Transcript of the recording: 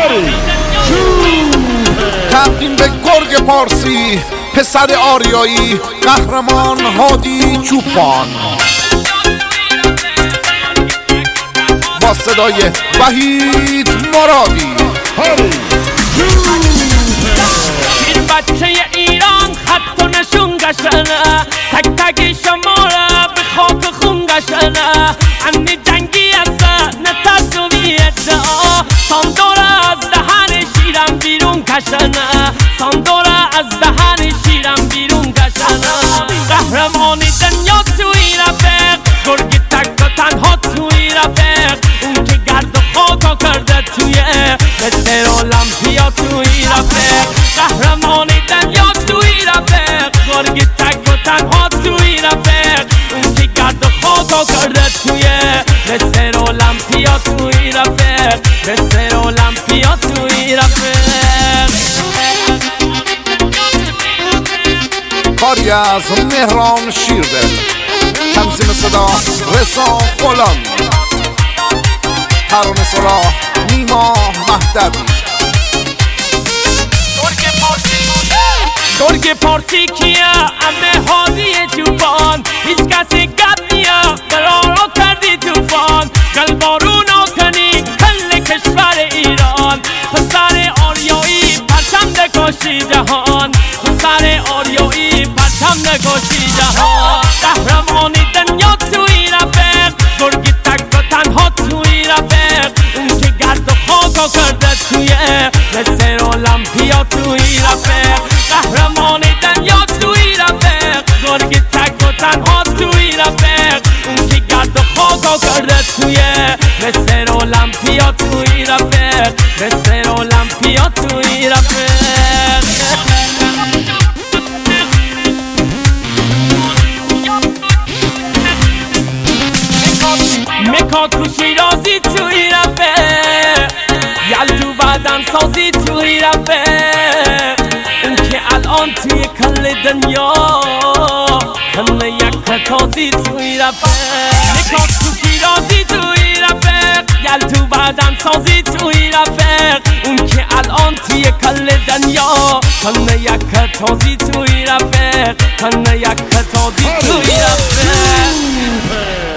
تقدیم به گرگ پارسی، پسر آریایی، قهرمان هادی چوپان با صدای وحید مرادی. این بچه ایران خط و نشون گشنه، تک تک شما را به خاک خون گشنه. اندی جنگی است نه تصویت ساندورا از دهن شیرم بیرون کشنه، ساندورا از دهن شیرم بیرون کشنه. قهرمانی دنیا توی رفیق، گرگ تک و تنها توی رفیق. اون که گرد و خاکا کرده توی مستر المپیا توی رفیق. قهرمانی دنیا توی رفیق، گرگ تک و تنها توی رفیق. اون که گرد و خاکا کرده توی مستر المپیا توی رفیق، مستر المپیا توی رفیق. کاری از مهران شیردل، تنظیم صدا رضا غلام، ترانه سراح نیما مهدوی. گرگ پارسی کیه امه هادی چوپان، هیچ کسی گپ نیا قرارو کردی توفان. قلبارو نکنی کل کشور ایران، پسر آریایی پرچم نکاشی جهان، پسر آریایی پرچم نکاشی جهان. قهرمانی دنیا توی رفیق، گرگ تک و تنها توی رفیق. اون که گرد و خاکا کرده توی مستر المپیا توی رفیق. قهرمانی دنیا توی رفیق، گرگ تک و تنها توی رفیق. اون که گرد و خاکا کرده توی مستر المپیا توی رفیق، مستر المپیا توی رفیق. مکا تو شیرازی توی رفیق، یلدو بدن سازی توی رفیق. اون که الان توی کل دنیا همه یک تازی توی رفیق. مکا تو شیرازی توی رفیق، یلدو بدن سازی توی رفیق. اون که الان توی کل دنیا همه یک تازی توی رفیق، همه یک تازی توی رفیق.